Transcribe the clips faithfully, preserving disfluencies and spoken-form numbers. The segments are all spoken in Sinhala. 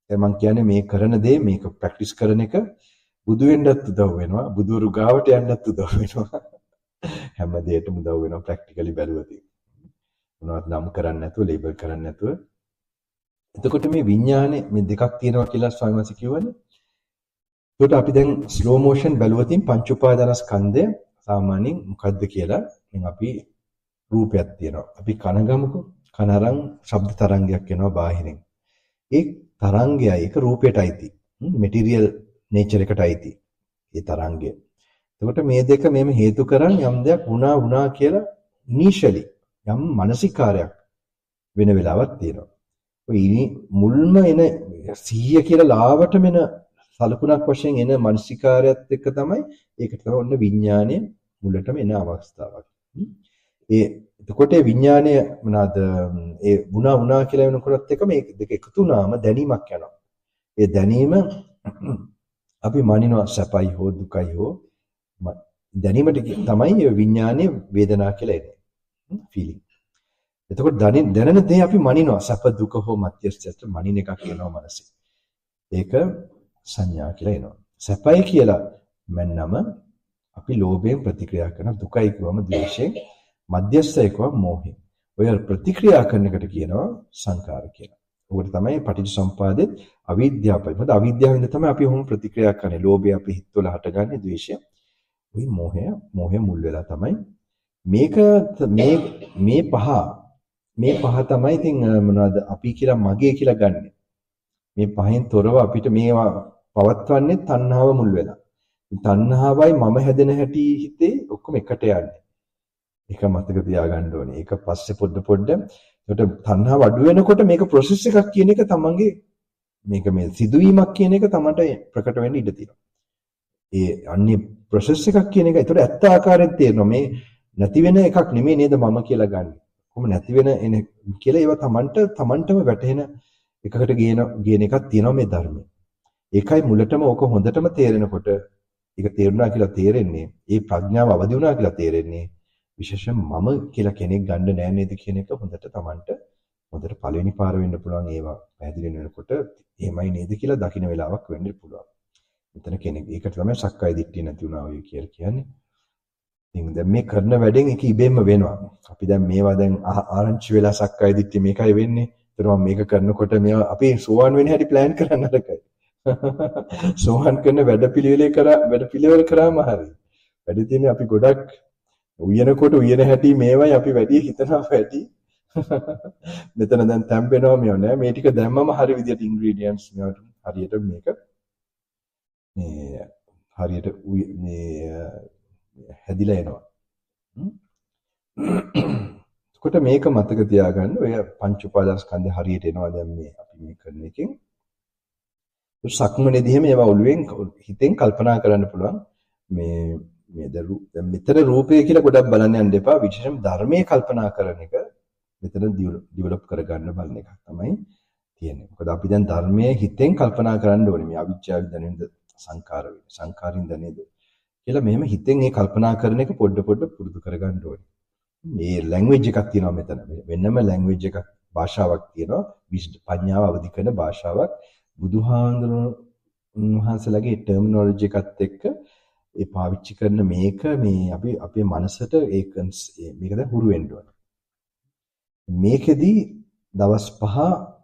දැන් මම කියන්නේ මේ කරන දේ මේක ප්‍රැක්ටිස් කරන එක බුදු වෙන්නත් උදව් වෙනවා. බුදුරු ගාවට යන්නත් උදව් වෙනවා. හැම දෙයකටම උදව් වෙනවා ප්‍රැක්ටිකලි බැලුවදී. මොනවත් නම් කරන්නේ නැතුව ලේබල් කරන්නේ නැතුව. එතකොට මේ විඥානේ මේ දෙකක් තියෙනවා කියලා ස්වාමීන් වහන්සේ කිව්වනේ. ඒකට අපි දැන් ස්ලෝ මෝෂන් බැලුවතින් පංච උපාදානස්කන්ධය සාමාන්‍යයෙන් මොකද්ද කියලා දැන් අපි රූපයක් තියෙනවා. අපි කන ගමුකෝ. කන අරන් ශබ්ද තරංගයක් එනවා බාහිරින්. ඒ තරංගයයි ඒක රූපයට අයිති. මෙටීරියල් නේචර් එකට අයිති. ඒ තරංගය. එතකොට මේ දෙක මෙහෙම හේතු කරන් යම් දෙයක් වුණා වුණා කියලා ඉනිෂියලි යම් මානසිකාරයක් වෙන වෙලාවක් තියෙනවා. ඔය මුල්ම එන සිහිය කියලා ලාවටම එන සලකුණක් වශයෙන් එන මානසිකාරයත් එක්ක තමයි ඒකට තමයි ඔන්න විඥානයේ මුලටම එන අවස්ථාවක්. ඒ එතකොට ඒ විඥානය මොනවාද ඒ වුණා වුණා කියලා වෙනකොටත් එක මේ දෙක එකතු වුණාම දැනීමක් යනවා. ඒ දැනීම අපි මනිනවා සැපයි හෝ දුකයි හෝ දැනීමට තමයි ඒ විඥානයේ වේදනා කියලා එන්නේ. ෆීලිං. එතකොට දැනෙන දේ අපි මනිනවා සැප දුක හෝ මධ්‍යස්ථයට මනින එකක් වෙනවා මනසේ. ඒක සංඥා කියලා එනවා. සැපයි කියලා මන්නම අපි ලෝභයෙන් ප්‍රතික්‍රියා කරන දුකයි කියවම ද්වේෂයෙන් මධ්‍යස්ථය කියවම මෝහයෙන්. ඔය ප්‍රතික්‍රියා කරන එකට කියනවා සංකාර කියලා. උකට තමයි පටිච්චසමුපාදෙත් අවිද්‍යාවයි. මොකද අවිද්‍යාවෙන්ද තමයි අපි ඔහොම ප්‍රතික්‍රියා කරන්නේ. ලෝභය අපි හිතවල හටගන්නේ ද්වේෂය. ওই මෝහය මෝහය මුල් වෙලා තමයි මේක මේ මේ පහ මේ පහ තමයි ඉතින් මොනවද අපි කියලා මගේ කියලා ගන්නෙ. මේ පහෙන් තොරව අපිට මේවා පවත්වන්නේ තණ්හාව මුල් වෙලා. තණ්හාවයි මම හැදෙන හැටි හිතේ ඔක්කොම එකට යන්නේ. ඒක මතක තියාගන්න ඕනේ. ඒක පස්සේ පොඩ පොඩ ඒකට තණ්හාව අඩු වෙනකොට මේක process එකක් කියන එක තමන්ගේ මේක මේ සිදුවීමක් කියන එක තමන්ට ප්‍රකට වෙන්න ඉඩ තියෙනවා. ඒ අන්නේ process එකක් කියන එක ඒතකොට ඇත්ත ආකාරයෙන් තේරෙනවා. මේ නැති වෙන එකක් නෙමෙයි නේද මම කියලා ගන්න. කොහොම නැති වෙන එන කියලා ඒවා තමන්ට තමන්ටම වැටහෙන එකකට ගේන ගේන එකක් තියෙනවා මේ ධර්මයේ. ඒකයි මුලටම ඕක හොඳටම තේරෙනකොට ඒක තේරුණා කියලා තේරෙන්නේ ඒ ප්‍රඥාව අවදි වුණා කියලා තේරෙන්නේ විශේෂයෙන් මම කියලා කෙනෙක් ගන්න නෑ නේද කියන එක හොඳට තමන්ට හොඳට පළවෙනි පාර වෙන්න පුළුවන් ඒවා පැහැදිලි වෙනකොට එහෙමයි නේද කියලා දකින්න වෙලාවක් වෙන්න පුළුවන්. මෙතන කෙනෙක් ඒකට තමයි සක්කාය දිට්ඨිය නැති වුණා ඔය කියලා කියන්නේ. ඉතින් දැන් මේ කරන වැඩෙන් ඒක ඉබේම වෙනවා. අපි දැන් මේවා දැන් ආරංචි වෙලා සක්කාය දිට්ඨිය මේකයි වෙන්නේ. ඒතර මම මේක කරනකොට මේවා අපි සෝවාන් වෙන හැටි ප්ලෑන් කරන්න අරකයි. සෝවාන් කරන වැඩපිළිවෙලේ කරා වැඩපිළිවෙල කරාම හරි. වැඩි තියෙන්නේ අපි ගොඩක් උයනකොට උයන හැටි මේවයි අපි වැඩි හිතනවා වැඩි. මෙතන දැන් තැම්බෙනවා මේව නෑ. මේ ටික දැම්මම හරි විදියට ඉන්ග්‍රීඩියන්ට්ස් මේවට හරියට මේක මේ හරියට මේ හැදිලා එනවා. එතකොට මේක මතක තියාගන්න ඔය පංච උපාදානස්කන්ධය හරියට එනවා දැන් මේ අපි මේ කරන එකෙන්. සක්මනේදී මේවා ඔළුවෙන් හිතෙන් කල්පනා කරන්න පුළුවන්. මේ මේ දැන් මෙතන රූපය කියලා ගොඩක් බලන්න යන්න එපා. විශේෂයෙන් ධර්මයේ කල්පනා කරන එක මෙතන ඩිවෙලොප් කරගන්න බලන එක තමයි තියෙන්නේ. මොකද අපි දැන් ධර්මයේ හිතෙන් කල්පනා කරන්න ඕනේ. මේ අවිජ්ජාවෙන් දැනෙන සංකාර වේ. සංකාරින් දැනේද කියලා මෙහෙම හිතෙන් ඒ කල්පනා කරන එක පොඩ පොඩ පුරුදු කරගන්න ඕනේ. මේ ලැන්ග්වේජ් එකක් තියෙනවා මෙතන. වෙනම ලැන්ග්වේජ් එකක් භාෂාවක් තියෙනවා. පඤ්ඤාව අවදි කරන භාෂාවක්. බුදුහාඳුන උන්වහන්සේලාගේ ටර්මිනොලොජි එකත් එක්ක ඒ පාවිච්චි කරන මේක මේ අපි අපේ මනසට ඒක මේක දැන් හුරු වෙන්න ඕන. මේකෙදි දවස් පහ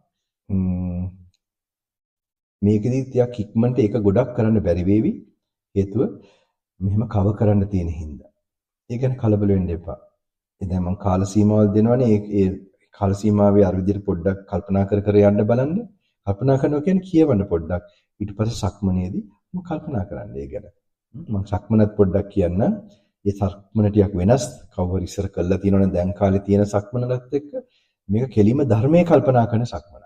මේකෙදි ටිකක් ඉක්මනට ඒක ගොඩක් කරන්න බැරි වේවි. හේතුව මෙහෙම කව කරන්න තියෙන හින්දා. ඒ ගැන කලබල වෙන්න එපා. ඒ දැන් මම කාල සීමාවල් දෙනවනේ ඒ කාල සීමාවේ අර විදිහට පොඩ්ඩක් කල්පනා කර කර යන්න බලන්න. කල්පනා කරනවා කියන්නේ කියවන්න පොඩ්ඩක්. ඊට පස්සේ සක්මනේදී මම කල්පනා කරන්න ඒ ගැන. මම සක්මනත් පොඩ්ඩක් කියන්න. ඒ සක්මන ටිකක් වෙනස්. කවුරු ඉස්සර කළා තියෙනවනේ දැන් කාලේ තියෙන සක්මනලත් එක්ක මේක කෙලිම ධර්මයේ කල්පනා කරන සක්මනක්.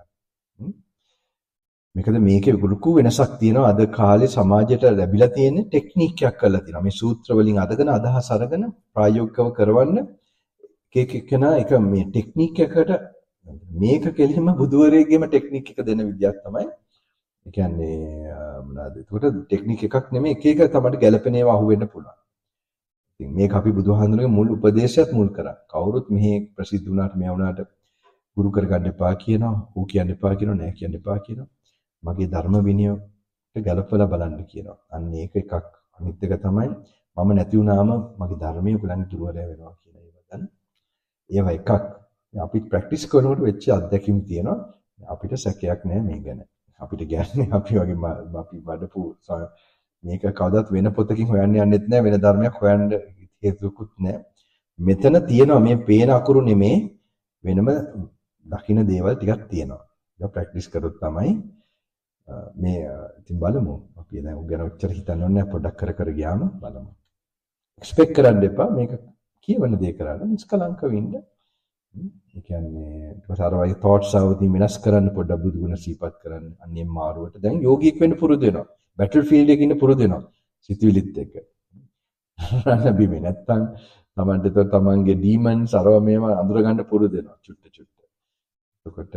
මේකද මේකේ ලොකු වෙනසක් තියෙනවා. අද කාලේ සමාජයට ලැබිලා තියෙන ටෙක්නික් එකක් කරලා තියෙනවා. මේ සූත්‍ර වලින් අදගෙන අදහස් අරගෙන ප්‍රායෝගිකව කරවන්න එක එක කෙනා එක මේ ටෙක්නික් එකකට මේක කෙලින්ම බුදුවරයෙක්ගේම ටෙක්නික් එක දෙන විදියක් තමයි. ඒ කියන්නේ මොනවාද? ඒකට ටෙක්නික් එකක් නෙමෙයි එක එක තමයි ගැළපෙන ඒවා අහුවෙන්න පුළුවන්. ඉතින් මේක අපි බුදුහාඳුනගේ මුල් උපදේශයත් මුල් කරා. කවුරුත් මෙහි ප්‍රසිද්ධ වුණාට මෙයා වුණාට ගුරු කරගන්න එපා කියනවා. ඌ කියන්න එපා කියනවා නෑ කියන්න එපා කියනවා. මගේ ධර්ම විනයට ගලපලා බලන්න කියනවා. අන්න ඒක එකක්. අනිත් එක තමයි මම නැති වුණාම මගේ ධර්මයේ ඔයගලන්ට දුර්වලය වෙනවා කියන ඒවා ගන්න. ඒවා එකක්. අපි ප්‍රැක්ටිස් කරනකොට වෙච්ච අත්දැකීම් තියෙනවා. අපිට සැකයක් නැහැ මේ ගැන. අපිට කියන්නේ අපි වගේ අපි වඩපු මේක කවදාවත් වෙන පොතකින් හොයන්න යන්නෙත් නැහැ, වෙන ධර්මයක් හොයන්න හේතුකුත් නැහැ. මෙතන තියෙනවා මේ පේන අකුරු නෙමේ වෙනම දකින්න දේවල් ටිකක් තියෙනවා. ඒක ප්‍රැක්ටිස් කරොත් තමයි මේ ඉතින් බලමු. අපි දැන් උගන ඔච්චර හිතන්න ඕනේ නැහැ, පොඩ්ඩක් කර කර ගියාම බලමු. එක්ස්පෙක්ට් කරන්න එපා මේක කියවන දේ කරන්න නිෂ්කලංකව ඉන්න. ඒ කියන්නේ ඊට පස්සේ අර වගේ thoughts ආවදී වෙනස් කරන්න පොඩ්ඩක් බුදු ගුණ සිහිපත් කරන්න. අන්නේ මාරුවට දැන් යෝගීෙක් වෙන්න පුරුදු වෙනවා. බැටල් ෆීල්ඩ් එකේ ඉන්න පුරුදු වෙනවා. සිතුවිලිත් එක්ක. රන්න බිමේ නැත්තම් තමන්ට තෝ තමන්ගේ ඩීමන්ස් අරව මේවා අඳුර ගන්න පුරුදු වෙනවා චුට්ට චුට්ට. එතකොට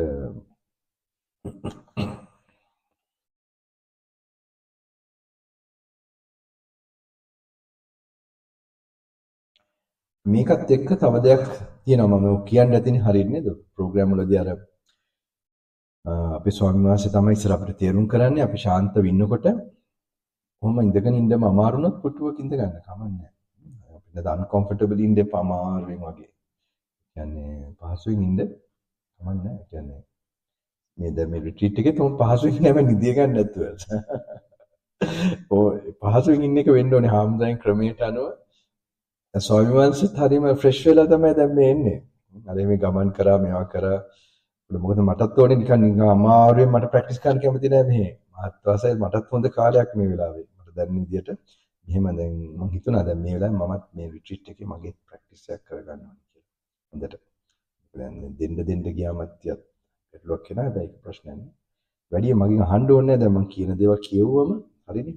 මේකත් එක්ක තව දෙයක් තියෙනවා මම කියන්න ඇතිනේ හරියට නේද? ප්‍රෝග්‍රෑම් වලදී අර අපේ ස්වාමීන් වහන්සේ තමයි ඉස්සර අපිට තේරුම් කරන්නේ අපි ශාන්තව ඉන්නකොට කොහොම ඉඳගෙන ඉඳම අමාරුනොත් පුටුවක ඉඳ ගන්න කමන්නේ. අපිට අන්කම්ෆර්ටබල් ඉන්න එපා අමාරුවෙන් වගේ. කියන්නේ පහසුවෙන් ඉන්න කමන්නේ. කියන්නේ මේ දැන් මේ රිට්‍රීට් එකේ තෝම පහසුවෙන් නැව නිදිය ගන්න නැතුව. ඔය පහසුවෙන් ඉන්න එක වෙන්න ඕනේ හාමුදුරන් ක්‍රමයට අනුව. ස්වාමීන් වහන්සේත් හරියම ෆ්‍රෙෂ් වෙලා තමයි දැන් මේ එන්නේ. අර මේ ගමන් කරා මේවා කරා. මොකද මටත් ඕනේ නිකන් නිකන් අමාරුවෙන් මට ප්‍රැක්ටිස් කරන්න කැමති නෑ මෙහෙ. මහත්වාසයි මටත් හොඳ කාලයක් මේ වෙලාවේ. මට දැන් විදියට මෙහෙම දැන් මම හිතුණා දැන් මේ වෙලාවේ මමත් මේ රිට්‍රීට් එකේ මගේ ප්‍රැක්ටිස් එකක් කරගන්න ඕනේ කියලා. හොඳට. දැන් දෙන්න දෙන්න ගියාමත් යත් ඒලොක් කෙනා හැබැයි ඒක ප්‍රශ්නයක් නෑ. වැඩි මගෙන් අහන්න ඕනේ නෑ දැන් මම කියන දේවල් කියවුවම හරිනේ.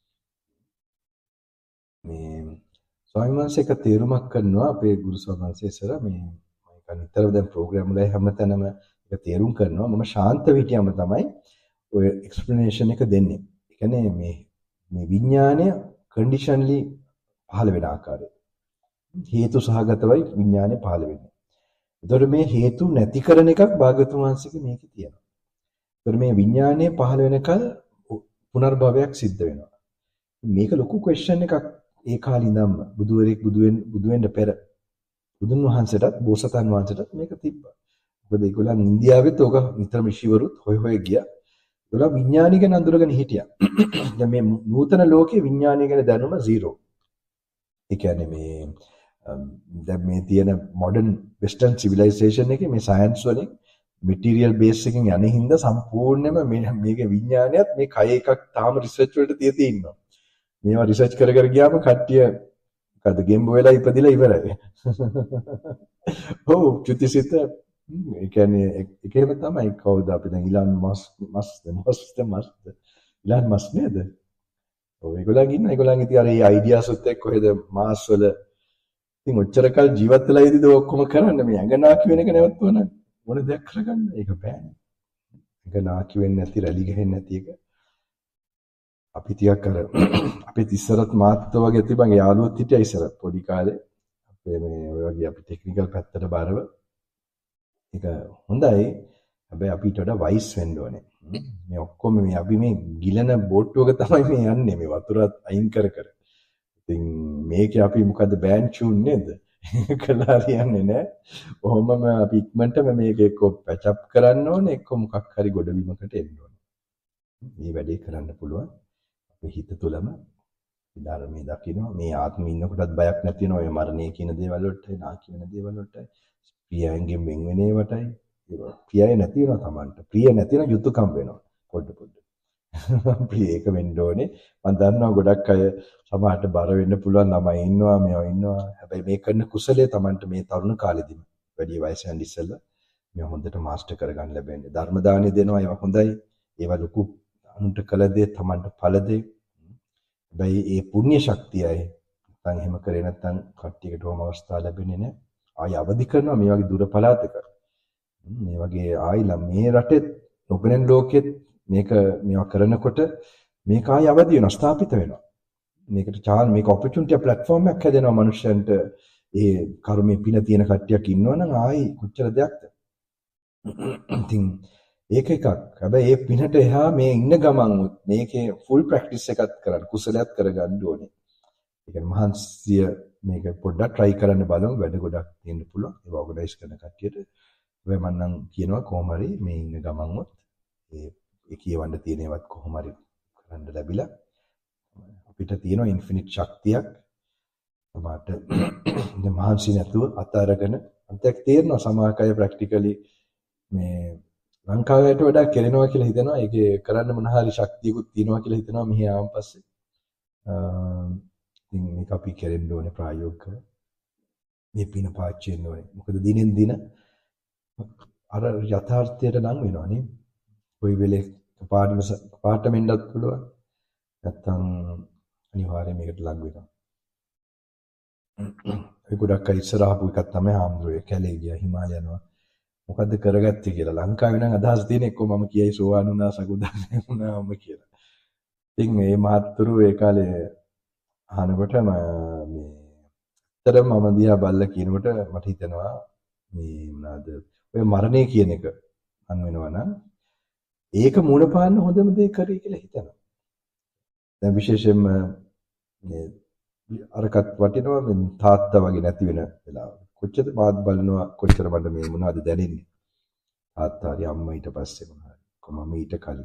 මේ ස්වාමීන් වහන්සේ එක තේරුමක් කරනවා අපේ ගුරු ස්වාමීන් වහන්සේ ඉස්සර මේ මම නිතරම දැන් ප්‍රෝග්‍රෑම් වල හැමතැනම ඒක තේරුම් කරනවා මම ශාන්ත විටියම තමයි ඔය එක්ස්ප්ලනේෂන් එක දෙන්නේ. ඒ කියන්නේ මේ මේ විඥානය කන්ඩිෂන්ලි පහළ වෙන ආකාරය. හේතු සහගතවයි විඥානය පහළ වෙන්නේ. ඒතකොට මේ හේතු නැති කරන එකක් භාගතුන් වහන්සේගේ මේකේ තියෙනවා. ඒතකොට මේ විඥානය පහළ වෙනකල් පුනර්භවයක් සිද්ධ වෙනවා. මේක ලොකු ක්වෙස්චන් එකක්. ඒ කාලේ ඉඳන්ම බුදුවරයෙක් බුදු වෙන්න බුදු වෙන්න පෙර බුදුන් වහන්සේටත් බෝසතාණන් වහන්සේටත් මේක තිබ්බා. මොකද ඒගොල්ලන් ඉන්දියාවෙත් ඕක නිතරම ඍෂිවරුත් හොය හොය ගියා. ඒගොල්ලන් විඥානය ගැන අඳුරගෙන හිටියා. දැන් මේ නූතන ලෝකයේ විඥානය ගැන දැනුම zero. ඒ කියන්නේ මේ දැන් මේ තියෙන modern western civilization එකේ මේ science වලින් material base එකකින් යන්නේ හින්දා සම්පූර්ණයෙන්ම මේ මේකේ විඥානයත් මේ කය එකක් තාම රිසර්ච් වලට තිය තිය ඉන්නවා. මේවා රිසර්ච් කර කර ගියාම කට්ටිය මොකද ගෙම්බ වෙලා ඉපදිලා ඉවරයි. ඔව් චුතිසිත ඒ කියන්නේ ඒකේම තමයි කවුද අපි දැන් ඉලන් මස් මස් මස් මස් ඉලන් මස් නේද? ඔව් ඒගොල්ලන් ඉන්න ඒගොල්ලන් ඉතින් අර මේ අයිඩියාස් උත් එක්ක කොහෙද මාස් වල ඉතින් ඔච්චර කල් ජීවත් වෙලා ඉදිද ඔක්කොම කරන්න මේ ඇඟ නාකි වෙන එක නැවතුණා මොන දෙයක් කරගන්න ඒක බෑනේ. ඇඟ නාකි වෙන්නේ නැති රැලි ගහෙන්නේ නැති එක අපි ටිකක් අර අපේ ඉස්සරත් මාත් වගේ තිබ්බගේ යාළුවොත් හිටියා ඉස්සරත් පොඩි කාලේ අපේ මේ ඔය වගේ අපි ටෙක්නිකල් පැත්තට බාරව ඒක හොඳයි හැබැයි අපි ඊට වඩා වයිස් වෙන්න ඕනේ මේ ඔක්කොම මේ අපි මේ ගිලන බෝට්ටුවක තමයි මේ යන්නේ මේ වතුරත් අයින් කර කර ඉතින් මේකේ අපි මොකද බෑන් චූන් නේද කළා හරියන්නේ නැහැ ඔහොමම අපි ඉක්මනටම මේක එක්ක පැච් අප් කරන්න ඕනේ එක්ක මොකක් හරි ගොඩබිමකට එන්න ඕනේ මේ වැඩේ කරන්න පුළුවන් හිත තුළම ධර්මයේ දකින්න මේ ආත්මෙ ඉන්නකොටත් බයක් නැති වෙනවා ඔය මරණය කියන දේවල් වලට නාකි වෙන දේවල් වලට ප්‍රියයන්ගෙන් වෙන් වෙන ඒවටයි ප්‍රියය නැති වෙනවා Tamanට ප්‍රිය නැති වෙන යුතුයකම් වෙනවා පොඩ පොඩ ප්‍රිය එක වෙන්න ඕනේ මම දන්නවා ගොඩක් අය සමහරට බර වෙන්න පුළුවන් ළමයි ඉන්නවා මේවා ඉන්නවා හැබැයි මේ කරන කුසලයේ Tamanට මේ තරුණ කාලෙදිම වැඩි වයස යන ඉස්සෙල්ලා මේ හොඳට මාස්ටර් කරගන්න ලැබෙන්නේ ධර්ම දානෙ දෙනවා ඒවා හොඳයි ඒවා ලොකු අනුන්ට කළ දේ Tamanට ඵල දෙයි හැබැයි ඒ පුණ්‍ය ශක්තියයි නැත්නම් එහෙම කරේ නැත්නම් කට්ටියකට ඕම අවස්ථාව ලැබෙන්නේ නැහැ. ආයි අවදි කරනවා මේ වගේ දුර පළාතක. මේ වගේ ආයිලා මේ රටේ නොගණන් ලෝකෙත් මේක මේවා කරනකොට මේක ආයි අවදි වෙනවා ස්ථාපිත වෙනවා. මේකට චාන් මේක ඔපචුනිටි ප්ලැට්ෆෝම් එකක් හැදෙනවා මනුෂ්‍යයන්ට ඒ කර්මයේ පින තියෙන කට්ටියක් ඉන්නවනම් ආයි කොච්චර දෙයක්ද. ඉතින් ඒක එකක්. හැබැයි ඒ පිනට එහා මේ ඉන්න ගමන් මේකේ ෆුල් ප්‍රැක්ටිස් එකක් කරන්න කුසලයක් කරගන්න ඕනේ. ඒ කියන්නේ මහන්සිය මේක පොඩ්ඩක් try කරන්න බලමු වැඩ ගොඩක් තියෙන්න පුළුවන්. ඒක ඕගනයිස් කරන කට්ටියට. හැබැයි මම නම් කියනවා කොහොම හරි මේ ඉන්න ගමන්වත් ඒ ඒ කියවන්න තියෙන ඒවත් කොහොම හරි කරන්න ලැබිලා අපිට තියෙන ඉන්ෆිනිට් ශක්තියක් මට ඉතින් මහන්සි නැතුව අතාරගෙන අන්තයක් තේරෙනවා සමාකය ප්‍රැක්ටිකලි මේ ලංකාවට වඩා කෙරෙනවා කියලා හිතනවා. ඒකේ කරන්න මොන හරි ශක්තියකුත් තියෙනවා කියලා හිතනවා මෙහි ආවන් පස්සේ. ඉතින් මේක අපි කෙරෙන්න ඕනේ ප්‍රායෝගිකව. මේ පින පාච්චි වෙන්න ඕනේ. මොකද දිනෙන් දින අර යථාර්ථයට නම් වෙනවා නේ. කොයි වෙලේ පාඩම පාඩම වෙන්නත් පුළුවන්. නැත්තම් අනිවාර්යයෙන් මේකට ලඟ වෙනවා. ඒ ගොඩක් අය ඉස්සර ආපු එකක් තමයි හාමුදුරුවෝ කැලේ ගියා හිමාලය යනවා. මොකද්ද කරගත්තේ කියලා. ලංකාවේ නම් අදහස් තියෙන එක්කෝ මම කියයි සෝවාන් වුණා සකුදාගාමී වුණාම කියලා. ඉතින් මේ මහත්තුරු ඒ කාලේ අහනකොට මම මේ ඇත්තටම මම දිහා බල්ලා කියනකොට මට හිතෙනවා මේ මොනවාද ඔය මරණය කියන එක අන් වෙනවා නම් ඒක මුණ පාන්න හොඳම දේ කරේ කියලා හිතනවා. දැන් විශේෂයෙන්ම මේ අරකට වටිනවා මේ තාත්තා වගේ නැති වෙන වෙලාව. කොච්චර මාත් බලනවා කොච්චර මට මේ මොනවද දැනෙන්නේ. තාත්තා හරි අම්මා ඊට පස්සේ මොනවද කොහොම ඊට කලින්.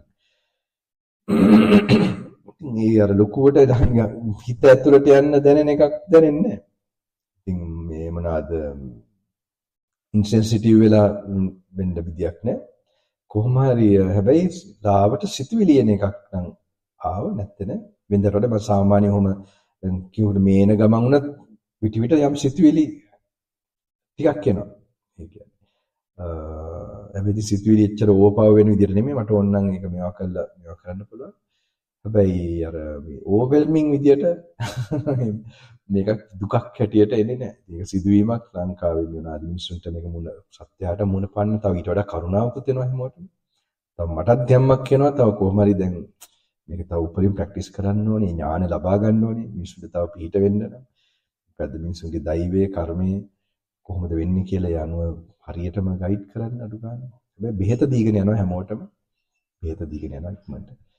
මේ අර ලොකුවට හිත ඇතුළට යන්න දැනෙන එකක් දැනෙන්නේ නැහැ. ඉතින් මේ මොනවද ඉන්සෙන්සිටිව් වෙලා වෙන්න විදියක් නැහැ. කොහොම හරි හැබැයි ලාවට සිතුවිලි එන එකක් නම් ආව නැත්නම් වෙනදට වඩා මම සාමාන්‍ය ඔහොම දැන් කිව්වට මේන ගමන් උනත් විටි විට යම් සිතුවිලි ටිකක් එනවා. ඒ කියන්නේ අ හැබැයි සිතුවිලි එච්චර ඕවර්පවර් වෙන විදිහට නෙමෙයි මට ඕන නම් ඒක මේවා කරලා මේවා කරන්න පුළුවන්. හැබැයි අර මේ ඕවර්වෙල්මින් විදිහට මේක දුකක් හැටියට එන්නේ නැහැ. ඒක සිදුවීමක් ලංකාවේ වෙනාද මිනිස්සුන්ට මේක මුණ සත්‍යයට මුණ පාන්න තව ඊට වඩා කරුණාවකුත් එනවා හැමෝටම. තව මටත් දැම්මක් එනවා තව කොහොම හරි දැන් මේක තව උපරිම ප්‍රැක්ටිස් කරන්න ඕනේ ඥාන ලබා ගන්න ඕනේ මිනිස්සුන්ට තව පිහිට වෙන්න නම්. මොකද මිනිස්සුන්ගේ දෛවයේ කර්මයේ කොහොමද වෙන්නේ කියලා ඒ අනුව හරියටම ගයිඩ් කරන්න අඩු ගන්න. හැබැයි බෙහෙත දීගෙන යනවා හැමෝටම. බෙහෙත දීගෙන යනවා ඉක්මනට.